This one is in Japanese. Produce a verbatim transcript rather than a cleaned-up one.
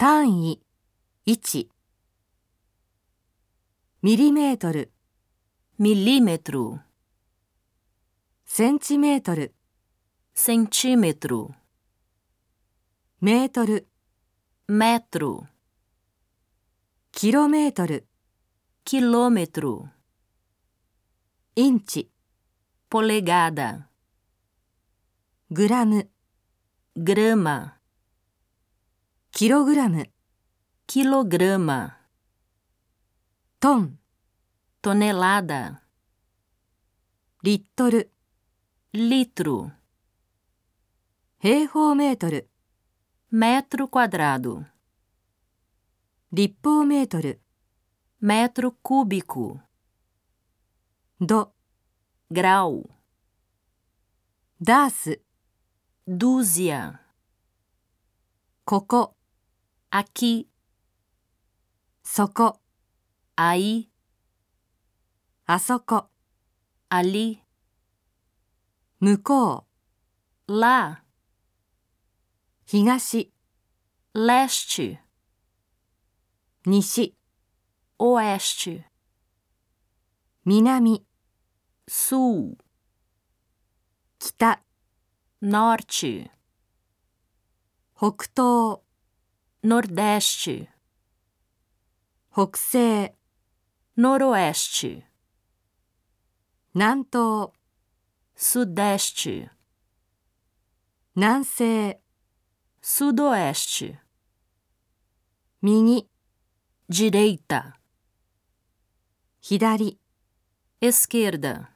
単位いちミリメートル milímetro, センチメートル centímetro, メートル metro, キロメートル quilômetro, インチ polegada, グラム grama, キログラム quilograma, トン tonelada, リットル litro, 平方メートル metro quadrado, 立方メートル metro cúbico, 度 grau, ダース dúzia, ここ aqui, そこ aí, あそこ ali, 向こう lá, 東 leste, 西 oeste, 南 sul, 北 norte, 北東 nordeste, 北西 noroeste, 南東 sudeste, 南西 sudoeste, 右 direita, 左 esquerda.